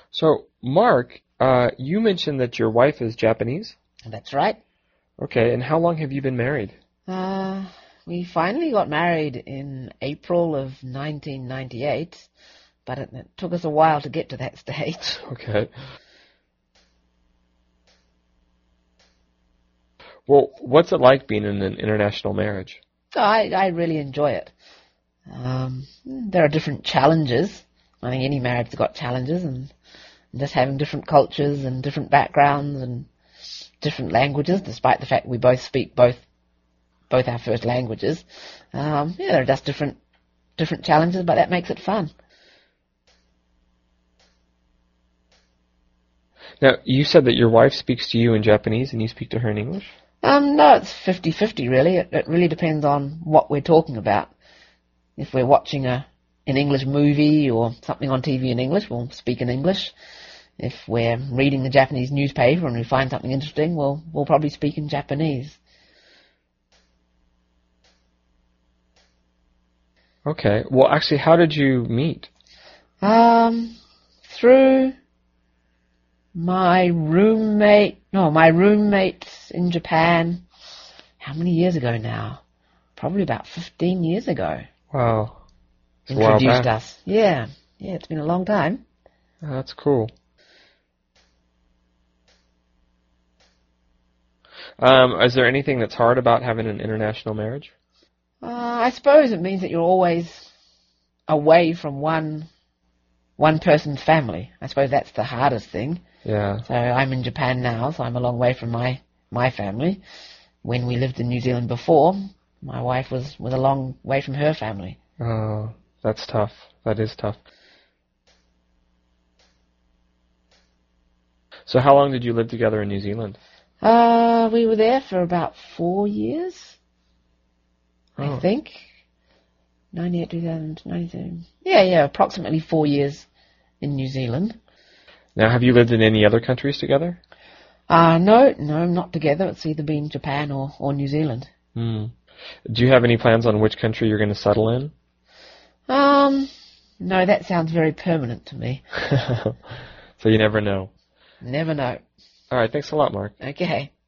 So, Mark, you mentioned that your wife is Japanese? That's right. Okay, and how long have you been married? We finally got married in April of 1998, but it took us a while to get to that stage. Okay. Well, what's it like being in an international marriage? So I really enjoy it. There are different challenges. I think any marriage has got challenges, and just having different cultures and different backgrounds and different languages, despite the fact we both speak both our first languages. There are just different challenges, but that makes it fun. Now, you said that your wife speaks to you in Japanese and you speak to her in English? No, it's 50-50 really. It really depends on what we're talking about. If we're watching an English movie or something on TV in English, we'll speak in English. If we're reading the Japanese newspaper and we find something interesting, we'll probably speak in Japanese. Okay. Well, actually, how did you meet? Through my roommates in Japan. How many years ago now? Probably about 15 years ago. Wow. Introduced us. Yeah, it's been a long time. Oh, that's cool. Is there anything that's hard about having an international marriage? I suppose it means that you're always away from one person's family. I suppose that's the hardest thing. Yeah. So I'm in Japan now, so I'm a long way from my family. When we lived in New Zealand before, my wife was a long way from her family. Oh, that's tough. That is tough. So how long did you live together in New Zealand? We were there for about 4 years, I think. 98, 2000, 97. Yeah, approximately 4 years in New Zealand. Now, have you lived in any other countries together? No, not together. It's either been Japan or New Zealand. Do you have any plans on which country you're going to settle in? No, that sounds very permanent to me. So you never know. Never know. All right, thanks a lot, Mark. Okay.